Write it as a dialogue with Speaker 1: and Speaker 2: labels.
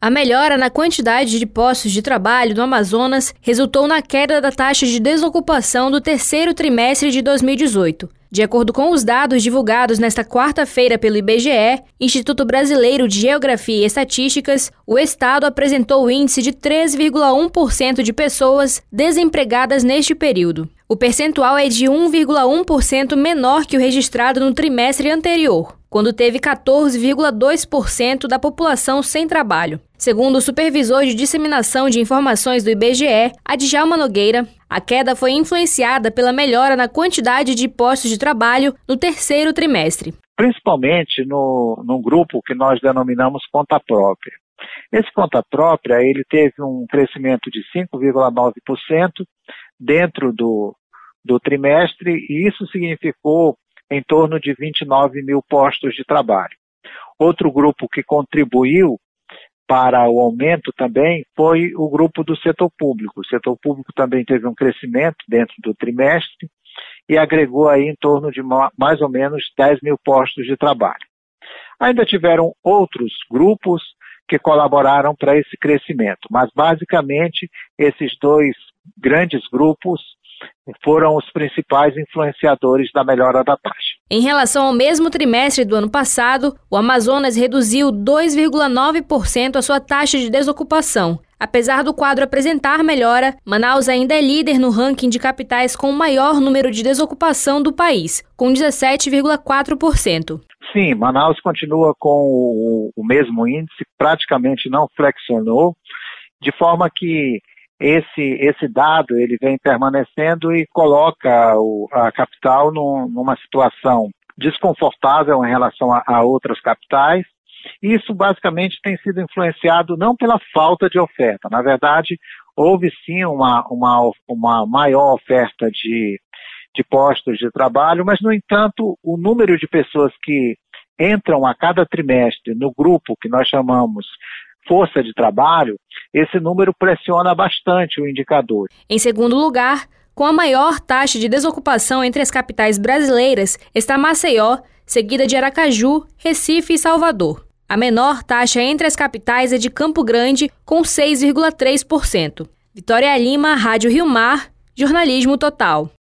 Speaker 1: A melhora na quantidade de postos de trabalho no Amazonas resultou na queda da taxa de desocupação do terceiro trimestre de 2018. De acordo com os dados divulgados nesta quarta-feira pelo IBGE, Instituto Brasileiro de Geografia e Estatísticas, o estado apresentou o índice de 13,1% de pessoas desempregadas neste período. O percentual é de 1,1% menor que o registrado no trimestre anterior, quando teve 14,2% da população sem trabalho. Segundo o supervisor de disseminação de informações do IBGE, Adjalma Nogueira, a queda foi influenciada pela melhora na quantidade de postos de trabalho no terceiro trimestre.
Speaker 2: Principalmente num grupo que nós denominamos conta própria. Esse conta própria ele teve um crescimento de 5,9% dentro do trimestre, e isso significou em torno de 29 mil postos de trabalho. Outro grupo que contribuiu para o aumento também foi o grupo do setor público. O setor público também teve um crescimento dentro do trimestre e agregou aí em torno de mais ou menos 10 mil postos de trabalho. Ainda tiveram outros grupos que colaboraram para esse crescimento, mas basicamente esses dois grandes grupos foram os principais influenciadores da melhora da taxa.
Speaker 1: Em relação ao mesmo trimestre do ano passado, o Amazonas reduziu 2,9% a sua taxa de desocupação. Apesar do quadro apresentar melhora, Manaus ainda é líder no ranking de capitais com o maior número de desocupação do país, com 17,4%.
Speaker 2: Sim, Manaus continua com o mesmo índice, praticamente não flexionou, de forma que esse dado ele vem permanecendo e coloca a capital numa situação desconfortável em relação a outras capitais. Isso basicamente tem sido influenciado não pela falta de oferta. Na verdade, houve sim uma maior oferta de postos de trabalho, mas, no entanto, o número de pessoas que entram a cada trimestre no grupo que nós chamamos força de trabalho, esse número pressiona bastante o indicador.
Speaker 1: Em segundo lugar, com a maior taxa de desocupação entre as capitais brasileiras, está Maceió, seguida de Aracaju, Recife e Salvador. A menor taxa entre as capitais é de Campo Grande, com 6,3%. Vitória Lima, Rádio Rio Mar, Jornalismo Total.